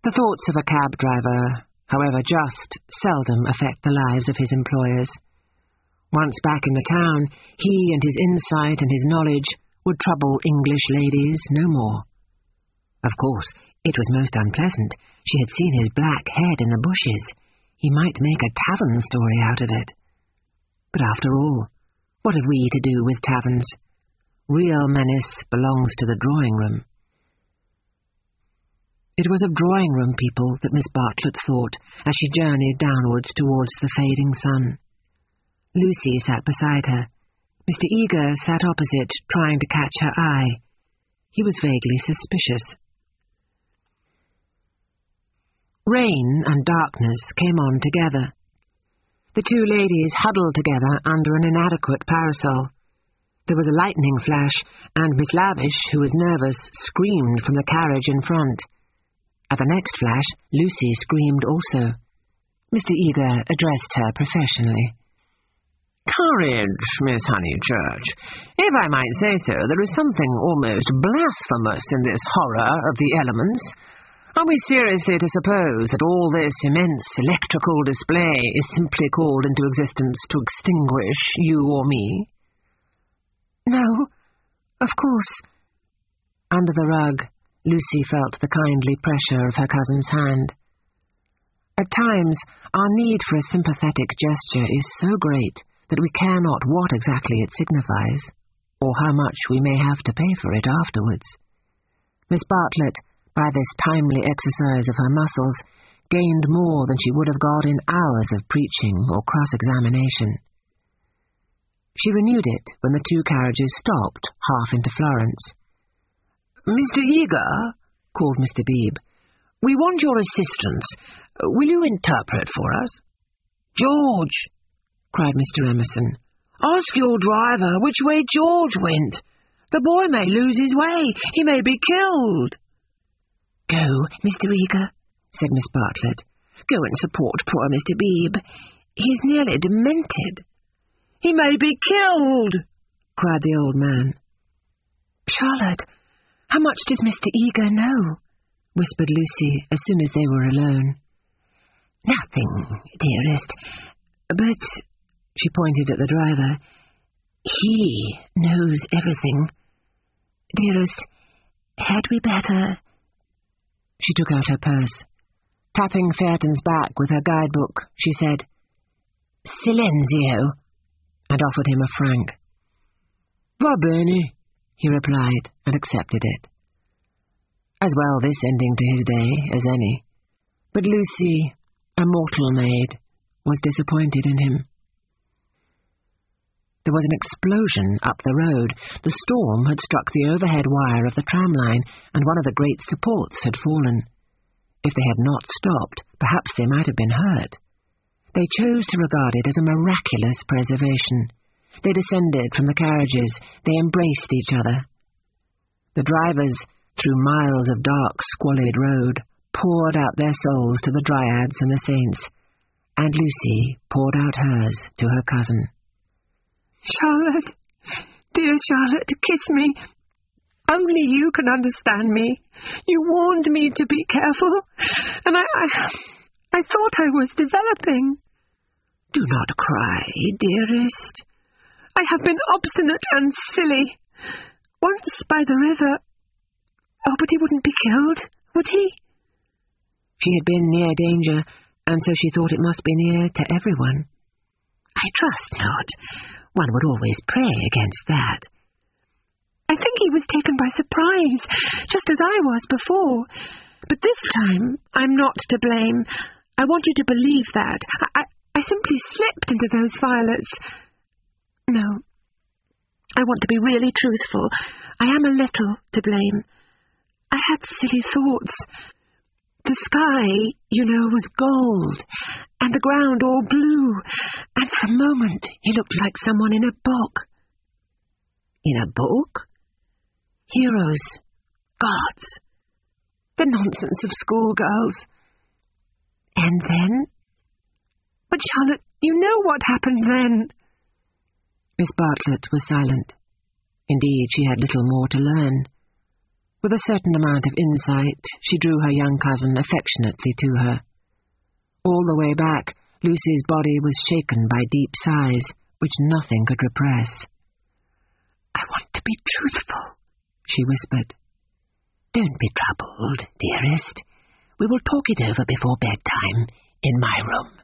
The thoughts of a cab driver, however just, seldom affect the lives of his employers. Once back in the town, he and his insight and his knowledge would trouble English ladies no more. Of course, it was most unpleasant. She had seen his black head in the bushes. He might make a tavern story out of it. But after all, what have we to do with taverns? Real menace belongs to the drawing-room. It was of drawing-room people that Miss Bartlett thought as she journeyed downwards towards the fading sun. Lucy sat beside her. Mr. Eager sat opposite, trying to catch her eye. He was vaguely suspicious. Rain and darkness came on together. The two ladies huddled together under an inadequate parasol. There was a lightning flash, and Miss Lavish, who was nervous, screamed from the carriage in front. At the next flash, Lucy screamed also. Mr. Eager addressed her professionally. "Courage, Miss Honeychurch. If I might say so, there is something almost blasphemous in this horror of the elements. Are we seriously to suppose that all this immense electrical display is simply called into existence to extinguish you or me?" "No, of course." Under the rug, Lucy felt the kindly pressure of her cousin's hand. At times, our need for a sympathetic gesture is so great that we care not what exactly it signifies, or how much we may have to pay for it afterwards. Miss Bartlett, by this timely exercise of her muscles, gained more than she would have got in hours of preaching or cross-examination. She renewed it when the two carriages stopped half into Florence. "Mr. Eager," called Mr. Beebe, "we want your assistance. Will you interpret for us?" "George!" cried Mr. Emerson. "Ask your driver which way George went. The boy may lose his way. He may be killed." "Go, Mr. Eager," said Miss Bartlett. "Go and support poor Mr. Beebe. He's nearly demented." "He may be killed," cried the old man. "Charlotte, how much does Mr. Eager know?" whispered Lucy as soon as they were alone. "Nothing, dearest, but," she pointed at the driver, "he knows everything. Dearest, had we better—" She took out her purse. Tapping Phaeton's back with her guidebook, she said, "Silenzio," and offered him a franc. "Va bene," he replied, and accepted it. As well this ending to his day as any. But Lucy, a mortal maid, was disappointed in him. There was an explosion up the road. The storm had struck the overhead wire of the tram line, and one of the great supports had fallen. If they had not stopped, perhaps they might have been hurt. They chose to regard it as a miraculous preservation. They descended from the carriages. They embraced each other. The drivers, through miles of dark, squalid road, poured out their souls to the dryads and the saints, and Lucy poured out hers to her cousin. "Charlotte, dear Charlotte, kiss me. Only you can understand me. You warned me to be careful, and I thought I was developing." "Do not cry, dearest." "I have been obstinate and silly. Once by the river... Oh, but he wouldn't be killed, would he?" She had been near danger, and so she thought it must be near to everyone. "I trust not. One would always pray against that." "I think he was taken by surprise, just as I was before. But this time I'm not to blame. I want you to believe that. I simply slipped into those violets. No, I want to be really truthful. I am a little to blame. I had silly thoughts. The sky, you know, was gold, and the ground all blue, and for a moment he looked like someone in a book." "In a book?" "Heroes, gods, the nonsense of schoolgirls." "And then?" "But, Charlotte, you know what happened then." Miss Bartlett was silent. Indeed, she had little more to learn. With a certain amount of insight, she drew her young cousin affectionately to her. All the way back, Lucy's body was shaken by deep sighs, which nothing could repress. "I want to be truthful," she whispered. "Don't be troubled, dearest. We will talk it over before bedtime in my room."